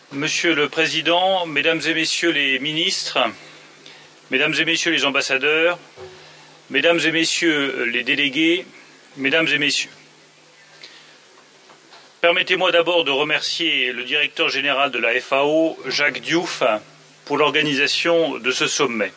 Monsieur le Président, Mesdames et Messieurs les ministres, Mesdames et Messieurs les ambassadeurs, Mesdames et Messieurs les délégués, Mesdames et Messieurs. Permettez-moi d'abord de remercier le directeur général de la FAO, Jacques Diouf, pour l'organisation de ce sommet.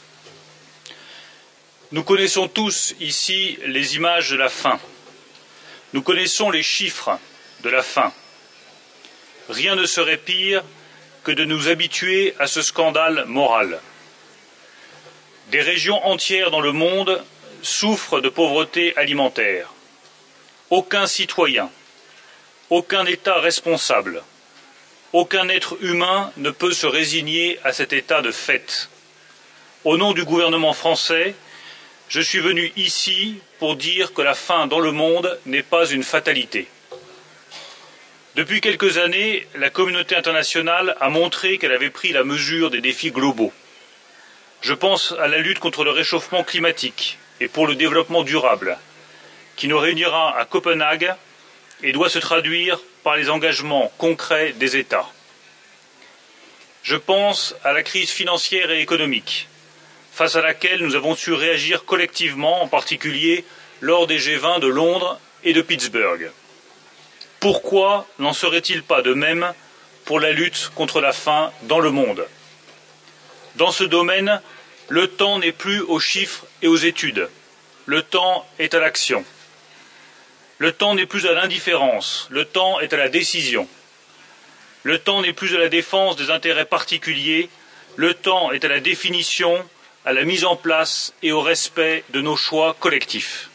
Nous connaissons tous ici les images de la faim. Nous connaissons les chiffres de la faim. Rien ne serait pire que de nous habituer à ce scandale moral. Des régions entières dans le monde souffrent de pauvreté alimentaire. Aucun citoyen, aucun État responsable, aucun être humain ne peut se résigner à cet état de fait. Au nom du gouvernement français, je suis venu ici pour dire que la faim dans le monde n'est pas une fatalité. Depuis quelques années, la communauté internationale a montré qu'elle avait pris la mesure des défis globaux. Je pense à la lutte contre le réchauffement climatique et pour le développement durable, qui nous réunira à Copenhague et doit se traduire par les engagements concrets des États. Je pense à la crise financière et économique, face à laquelle nous avons su réagir collectivement, en particulier lors des G20 de Londres et de Pittsburgh. Pourquoi n'en serait-il pas de même pour la lutte contre la faim dans le monde? Dans ce domaine, le temps n'est plus aux chiffres et aux études. Le temps est à l'action. Le temps n'est plus à l'indifférence. Le temps est à la décision. Le temps n'est plus à la défense des intérêts particuliers. Le temps est à la définition, à la mise en place et au respect de nos choix collectifs.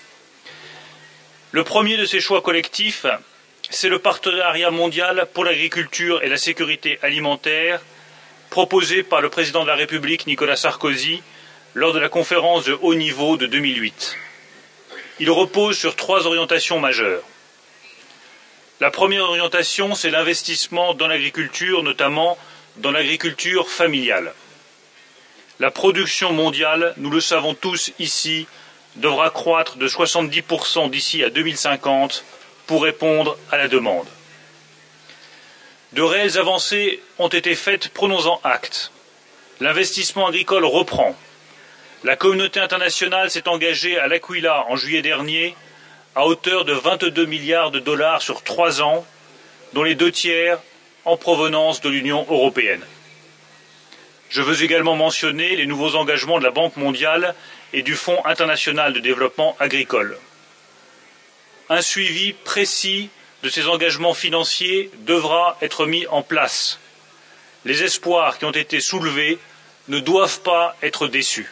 Le premier de ces choix collectifs, c'est le partenariat mondial pour l'agriculture et la sécurité alimentaire proposé par le président de la République Nicolas Sarkozy lors de la conférence de haut niveau de 2008. Il repose sur 3 orientations majeures. La première orientation, c'est l'investissement dans l'agriculture, notamment dans l'agriculture familiale. La production mondiale, nous le savons tous ici, devra croître de 70% d'ici à 2050 pour répondre à la demande. De réelles avancées ont été faites, prenons-en acte. L'investissement agricole reprend. La communauté internationale s'est engagée à l'Aquila en juillet dernier à hauteur de 22 milliards de dollars sur 3 ans, dont les 2 tiers en provenance de l'Union européenne. Je veux également mentionner les nouveaux engagements de la Banque mondiale et du Fonds international de développement agricole. Un suivi précis de ces engagements financiers devra être mis en place. Les espoirs qui ont été soulevés ne doivent pas être déçus.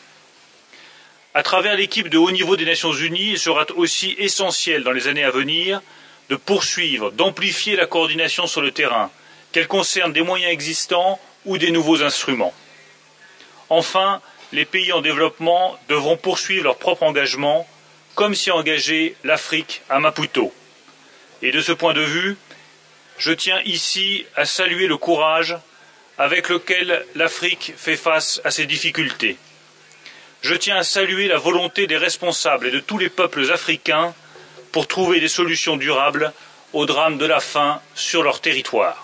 À travers l'équipe de haut niveau des Nations Unies, il sera aussi essentiel dans les années à venir de poursuivre, d'amplifier la coordination sur le terrain, qu'elle concerne des moyens existants ou des nouveaux instruments. Enfin, les pays en développement devront poursuivre leur propre engagement, comme s'y engageait l'Afrique à Maputo. Et de ce point de vue, je tiens ici à saluer le courage avec lequel l'Afrique fait face à ces difficultés. Je tiens à saluer la volonté des responsables et de tous les peuples africains pour trouver des solutions durables au drame de la faim sur leur territoire.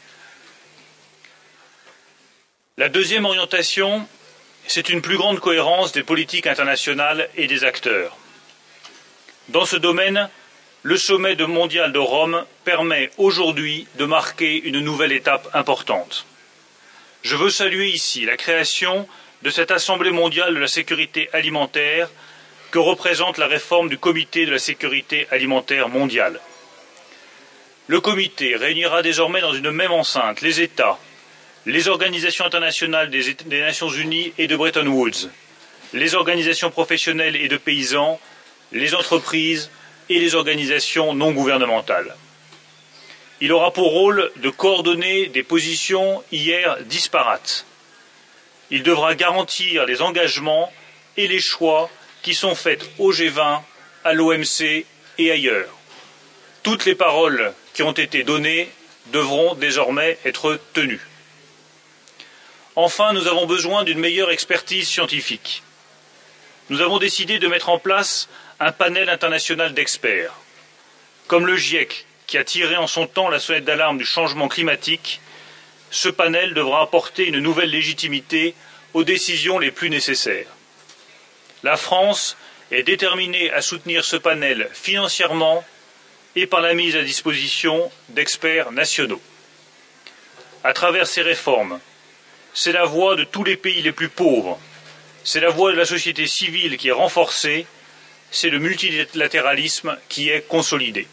La deuxième orientation, c'est une plus grande cohérence des politiques internationales et des acteurs. Dans ce domaine, le sommet mondial de Rome permet aujourd'hui de marquer une nouvelle étape importante. Je veux saluer ici la création de cette Assemblée mondiale de la sécurité alimentaire que représente la réforme du Comité de la sécurité alimentaire mondiale. Le comité réunira désormais dans une même enceinte les États, les organisations internationales des Nations Unies et de Bretton Woods, les organisations professionnelles et de paysans, les entreprises et les organisations non gouvernementales. Il aura pour rôle de coordonner des positions hier disparates. Il devra garantir les engagements et les choix qui sont faits au G20, à l'OMC et ailleurs. Toutes les paroles qui ont été données devront désormais être tenues. Enfin, nous avons besoin d'une meilleure expertise scientifique. Nous avons décidé de mettre en place un panel international d'experts, comme le GIEC, qui a tiré en son temps la sonnette d'alarme du changement climatique, ce panel devra apporter une nouvelle légitimité aux décisions les plus nécessaires. La France est déterminée à soutenir ce panel financièrement et par la mise à disposition d'experts nationaux. À travers ces réformes, c'est la voix de tous les pays les plus pauvres, c'est la voix de la société civile qui est renforcée, c'est le multilatéralisme qui est consolidé.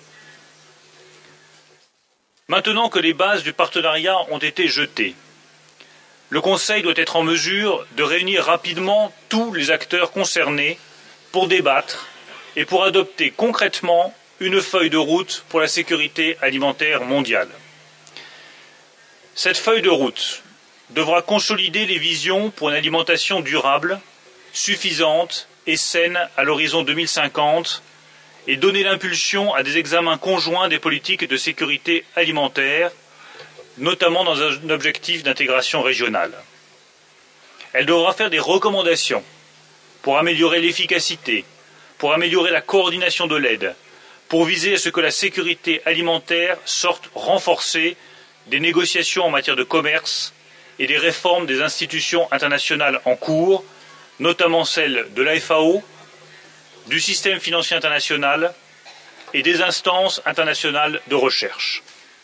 Maintenant que les bases du partenariat ont été jetées, le Conseil doit être en mesure de réunir rapidement tous les acteurs concernés pour débattre et pour adopter concrètement une feuille de route pour la sécurité alimentaire mondiale. Cette feuille de route devra consolider les visions pour une alimentation durable, suffisante et saine à l'horizon 2050 et donner l'impulsion à des examens conjoints des politiques de sécurité alimentaire, notamment dans un objectif d'intégration régionale. Elle devra faire des recommandations pour améliorer l'efficacité, pour améliorer la coordination de l'aide, pour viser à ce que la sécurité alimentaire sorte renforcée des négociations en matière de commerce et des réformes des institutions internationales en cours, notamment celles de la FAO, du système financier international et des instances internationales de recherche.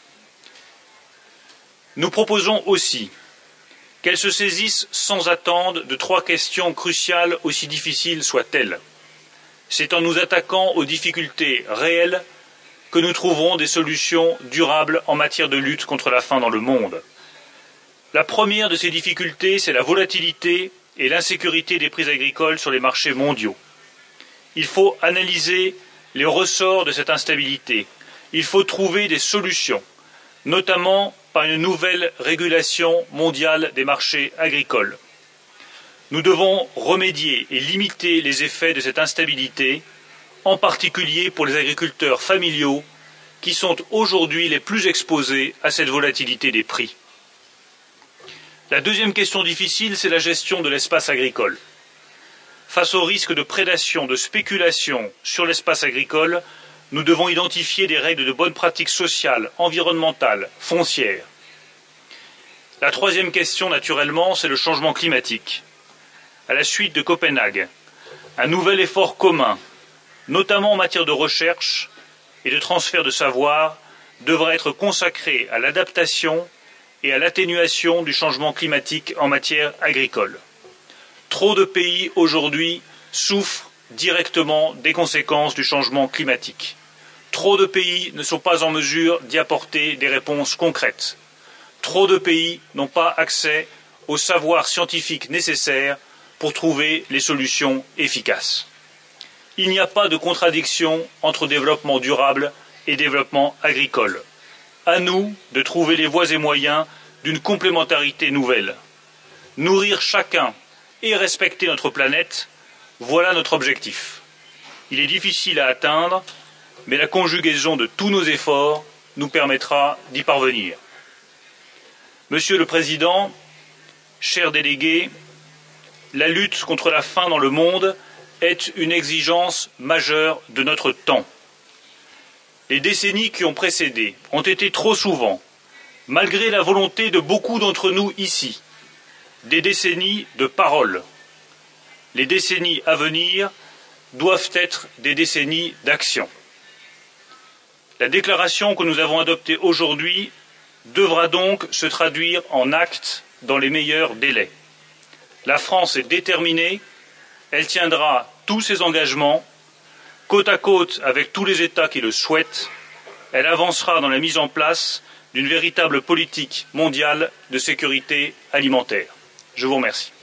Nous proposons aussi qu'elles se saisissent sans attendre de 3 questions cruciales aussi difficiles soient-elles. C'est en nous attaquant aux difficultés réelles que nous trouverons des solutions durables en matière de lutte contre la faim dans le monde. La première de ces difficultés, c'est la volatilité et l'insécurité des prix agricoles sur les marchés mondiaux. Il faut analyser les ressorts de cette instabilité. Il faut trouver des solutions, notamment par une nouvelle régulation mondiale des marchés agricoles. Nous devons remédier et limiter les effets de cette instabilité, en particulier pour les agriculteurs familiaux qui sont aujourd'hui les plus exposés à cette volatilité des prix. La deuxième question difficile, c'est la gestion de l'espace agricole. Face au risque de prédation, de spéculation sur l'espace agricole, nous devons identifier des règles de bonnes pratiques sociales, environnementales, foncières. La troisième question, naturellement, c'est le changement climatique. À la suite de Copenhague, un nouvel effort commun, notamment en matière de recherche et de transfert de savoir, devra être consacré à l'adaptation et à l'atténuation du changement climatique en matière agricole. Trop de pays aujourd'hui souffrent directement des conséquences du changement climatique. Trop de pays ne sont pas en mesure d'y apporter des réponses concrètes. Trop de pays n'ont pas accès au savoir scientifique nécessaire pour trouver les solutions efficaces. Il n'y a pas de contradiction entre développement durable et développement agricole. À nous de trouver les voies et moyens d'une complémentarité nouvelle. Nourrir chacun et respecter notre planète, voilà notre objectif. Il est difficile à atteindre, mais la conjugaison de tous nos efforts nous permettra d'y parvenir. Monsieur le Président, chers délégués, la lutte contre la faim dans le monde est une exigence majeure de notre temps. Les décennies qui ont précédé ont été trop souvent, malgré la volonté de beaucoup d'entre nous ici, des décennies de parole. Les décennies à venir doivent être des décennies d'action. La déclaration que nous avons adoptée aujourd'hui devra donc se traduire en actes dans les meilleurs délais. La France est déterminée, elle tiendra tous ses engagements, côte à côte avec tous les États qui le souhaitent, elle avancera dans la mise en place d'une véritable politique mondiale de sécurité alimentaire. Je vous remercie.